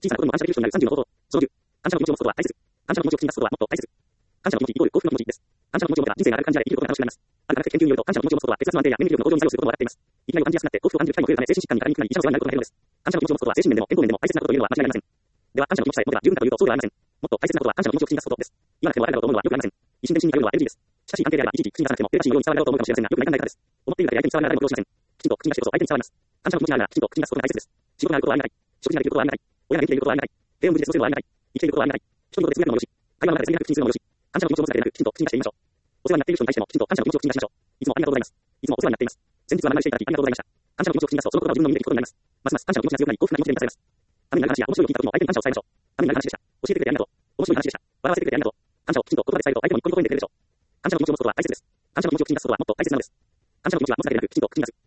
小さな子供の感謝が優秀になる30の方法。その10、感謝の気持ちを持つことは大切。感謝の気持ちを口に出すことはもっと大切。感謝の気持ちイコール幸福の気持ちです。感謝の気持ちを持てば人生が明るく感じられ生きることが楽しくなります。ある科学的研究によると感謝の気持ちを持つことは血圧の安定や免疫力の向上に作用することも分かっています。生きがいを感じやすくなって幸福を感じる機会も増えるため精神疾患にかかりにくくなり医者の世話になることが減るのです。感謝の気持ちを持つことは精神面でも健康面でも大切なことというのは間違いありません。では感謝の気持ちさえ持てば十分かというとそうではありません。もっと大切なことは感謝の気持ちを口に出すことです。言わなくてもあれだろうと思うのはよくありません。一瞬で心に頼るのは NG です。しかし関係であればいちいち口に出さなくてもテレパシーのように伝わるだろうと思うかもしれませんがよくない考え方です。思っているだけで相手に伝わるなら誰も苦労しません。きちんと口に出してこそ相手に伝わります。感謝の気持ちがあるならきちんと口に出すことが大切です。仕事があることはありがたい。食事ができることはありがたい。親が元気でいることはありがたい。平穏無事で過ごせることはありがたい。生きていることはありがたい。人にとって通訳のもよし、会話の中で制約口にするのもよし、感謝の気持ちを持つだけでなくきちんと口に出してみましょう。お世話になっている人に対してもきちんと感謝の気持ちを口に出しましょう。いつもありがとうございます。いつもお世話になっています。先日は長居していただきありがとうございました。感謝の気持ちを口に出すとそのことが自分の身にできることになります。ますます感謝の気持ちが強くなり幸福な気持ちで満たされます。ためになる話や面白いを聞いた時も相手に感謝を伝えましょう。ためになる話でした。教えてくれてありがとう。面白い話でした。笑わせてくれてありがとう。感謝をきちんと言葉で伝えると相手もニッコニコにできるでしょう。感謝の気持ちを持つことは大切です。感謝の気持ちを口に出すことはもっと大切なのです。感謝の気持ちは持つだけでなくきちんと口に出す。